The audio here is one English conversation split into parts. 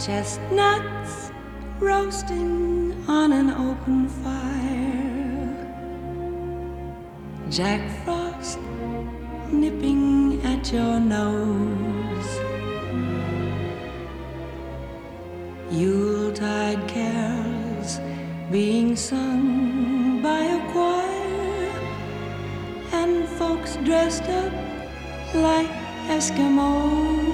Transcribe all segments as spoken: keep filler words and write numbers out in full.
Chestnuts roasting on an open fire, Jack Frost nipping at your nose, Yuletide carols being sung by a choir, and folks dressed up like Eskimos.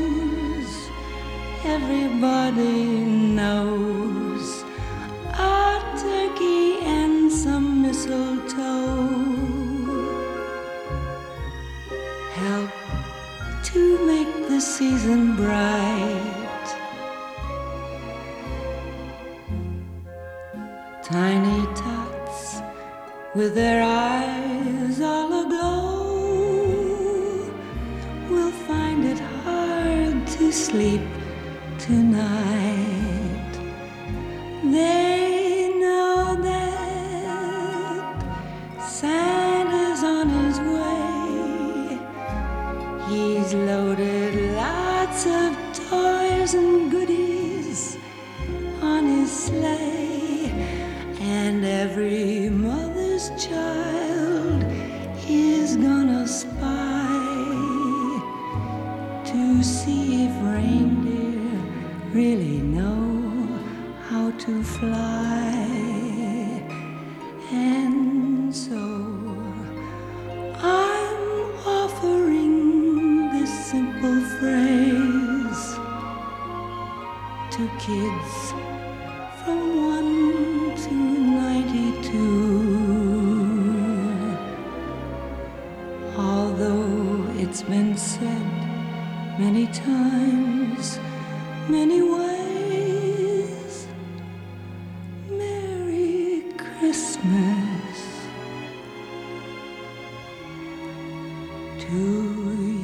Everybody knows a turkey and some mistletoe help to make the season bright. Tiny tots with their eyes all aglow will find it hard to sleep tonight. They know that Santa's on his way. He's loaded lots of toys and goodies on his sleigh, and every mother's child is gonna spy to see if reindeer really know how to fly. And so I'm offering this simple phrase to kids from one to ninety-two. Although it's been said many times, many ways, Merry Christmas to you.